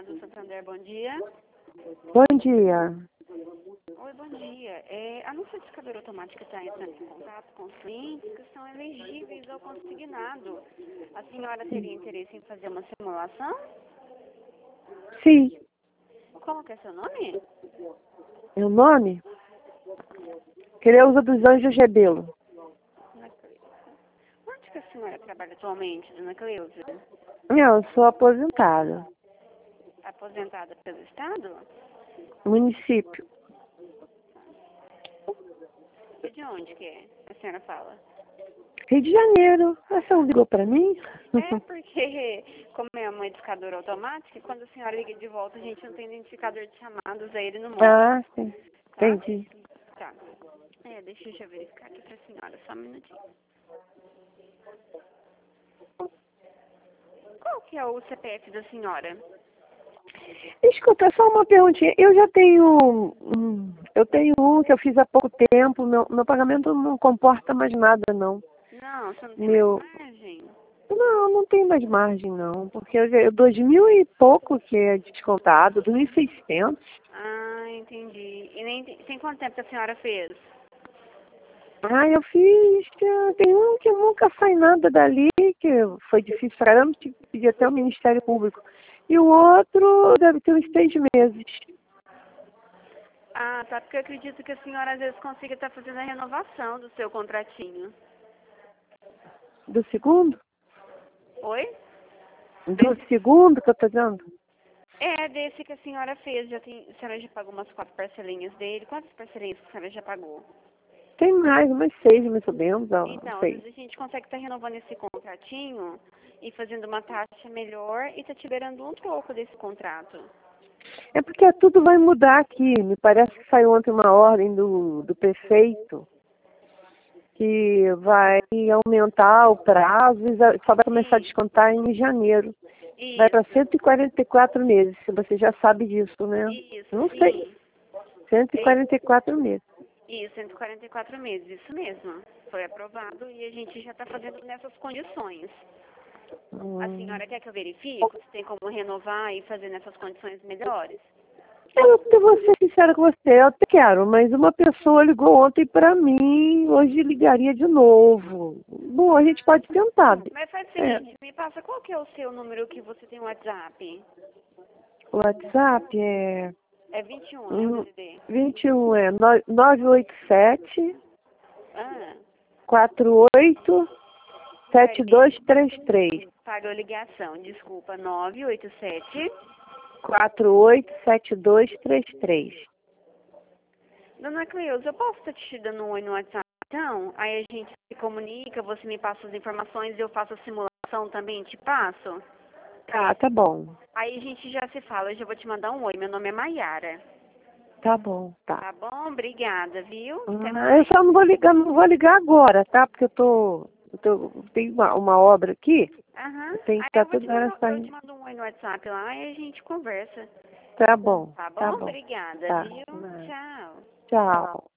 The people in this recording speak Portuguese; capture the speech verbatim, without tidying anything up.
do Santander, bom dia. Bom dia. Oi, bom dia. É, a nossa discadora automática está entrando em contato com os clientes que são elegíveis ao consignado. A senhora teria interesse em fazer uma simulação? Sim. Como que é seu nome? Meu nome? Creuza dos Anjos Rebelo. Dona Cleusa. Onde que a senhora trabalha atualmente, Dona Cleusa? Não, eu sou aposentada. Aposentada pelo Estado? Município. E de onde que é? A senhora fala. Rio de Janeiro. A senhora ligou pra mim? É porque, como é uma discadora automática, quando a senhora liga de volta, a gente não tem identificador de chamadas, aí ele não mostra. Ah, sim. Tá? Entendi. Tá. É, deixa eu já verificar aqui pra senhora, só um minutinho. Qual que é o C P F da senhora? Escuta, só uma perguntinha. Eu já tenho, um- eu tenho um que eu fiz há pouco tempo. Meu, meu pagamento não comporta mais nada, não. Não, você não tem Meu, mais margem? não, não tem mais margem, não. Porque eu, eu dois mil e pouco que é descontado, dois mil e seiscentos. Ah, entendi. E nem tem, tem quanto tempo que a senhora fez? Ah, eu fiz, eh, tem um que nunca sai nada dali, que foi difícil pra caramba, tive que pedir até o Ministério Público. E o outro deve ter uns seis meses. Ah, tá, porque eu acredito que a senhora às vezes consiga estar fazendo a renovação do seu contratinho. Do segundo? Oi? Do segundo que eu tô dando? É, desse que a senhora fez, já tem, a senhora já pagou umas quatro parcelinhas dele. Quantas parcelinhas que a senhora já pagou? Tem mais, umas seis mais ou menos, ó, não Então, às sei. vezes a gente consegue estar renovando esse contratinho e fazendo uma taxa melhor e tá te liberando um troco desse contrato. É porque tudo vai mudar aqui. Me parece que saiu ontem uma ordem do, do prefeito que vai aumentar o prazo e só vai começar a Sim, descontar em janeiro. Vai para isso, cento e quarenta e quatro meses, se você já sabe disso, né? isso, Não sei. sim. cento e É, quarenta e quatro meses. isso, cento e quarenta e quatro meses, isso mesmo. Foi aprovado e a gente já está fazendo nessas condições. A Hum. senhora quer que eu verifique se tem como renovar e fazer nessas condições melhores? Eu, eu vou ser sincera com você, eu até quero, mas uma pessoa ligou ontem para mim, hoje ligaria de novo. Bom, a gente pode tentar. Mas faz o É, seguinte, me passa qual que é o seu número que você tem no WhatsApp? o WhatsApp é É vinte e um, né, o hum, D D D? vinte e um, é nove oito sete, Ah, quatro oito sete peraí. dois três três. Pagou ligação, desculpa, nove oito sete. quatro oito sete dois três três. Dona Cleusa, eu posso estar te dando um oi no WhatsApp, então? Aí a gente se comunica, você me passa as informações, eu faço a simulação também, te passo? Tá, tá bom. Aí a gente já se fala, eu já vou te mandar um oi, meu nome é Maiara. Tá bom, tá. Tá bom? Obrigada, viu? Até Ah, eu mais. só não vou ligar, não vou ligar agora, tá? Porque eu tô, eu tô tem uma, uma obra aqui, Aham. eu tenho que Aí estar eu vou te toda hora mandar, eu te saindo. mando um oi no WhatsApp lá e a gente conversa. Tá bom, Tá tá bom? bom, Obrigada, tá. viu? Tchau. Tchau.